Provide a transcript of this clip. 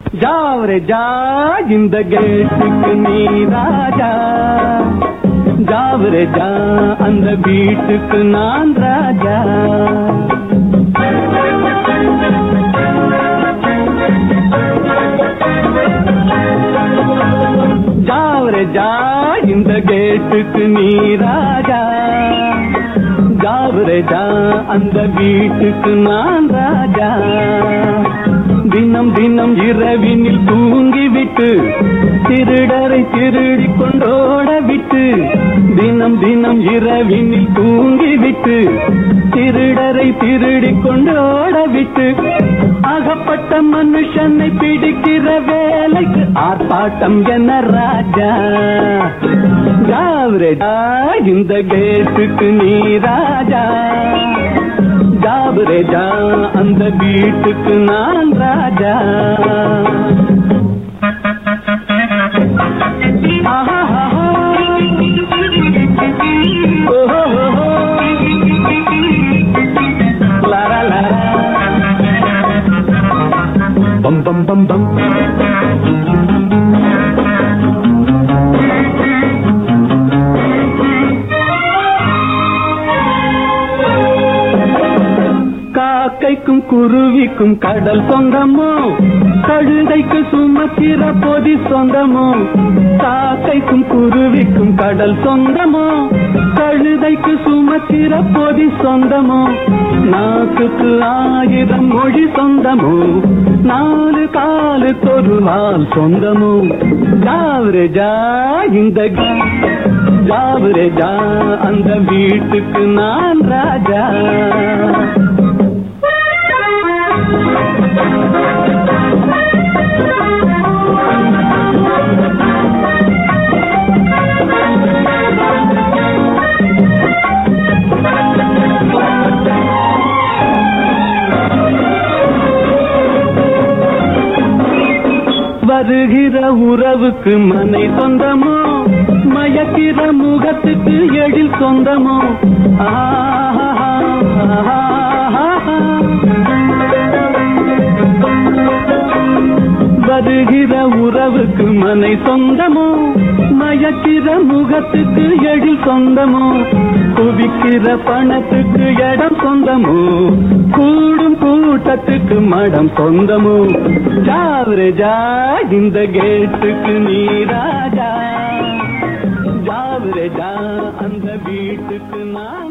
ஜாவரே ஜா இந்த கேட்டுக்கு நீ ராஜா, ஜாவரே ஜா அந்த வீட்டுக்கு நான் ராஜா. ஜாவரே ஜா இந்த கேட்டுக்கு நீ ராஜா, ஜாவரே ஜா அந்த வீட்டுக்கு நான் ராஜா. தினம் தினம் இரவினில் தூங்கிவிட்டு திருடரை திருடி கொண்டோட விட்டு, தினம் தினம் இரவினில் தூங்கிவிட்டு திருடரை திருடி கொண்டோட விட்டு, அகப்பட்ட மனுஷனை பிடிக்கிற வேலைக்கு ஆர்ப்பாட்டம் என ராஜா. ஜாவரே ஜா இந்த கேட்டுக்கு நீ ராஜா, ஜாவரே ஜா அந்த வீட்டுக்கு நான் ராஜா. பம் பம் பம் பம் காக்கைக்கும் குருவிக்கும் கடல் சொந்தமோ, கழுதைக்கு சுமக்கிற பொதி சொந்தமோ. காக்கைக்கும் குருவிக்கும் கடல் சொந்தமோ, கழுதைக்கு சுமக்கிற பொதி சொந்தமோ. நாக்குக்கு 1000 மொழி சொந்தமோ, 4 காலுக்கு ஒரு வால் சொந்தமோ. ஜாவரே ஜா இந்த ஜாவரே ஜா அந்த வீட்டுக்கு நான் ராஜா. வருகிற உறவுக்கு மனை சொந்தமோ, மயக்கிற முகத்துக்கு எழில் சொந்தமோ. வருகிற உறவுக்கு மனை சொந்தமோ, மயக்கிற முகத்துக்கு எழில் சொந்தமோ. குவிக்கிற பணத்துக்கு இடம் சொந்தமோ, கூடும் கூட்டத்துக்கு மடம் சொந்தமோ. ஜாவரே ஜா இந்த கேட்டுக்கு நீ ராஜா, ஜாவரே ஜா அந்த வீட்டுக்கு நான்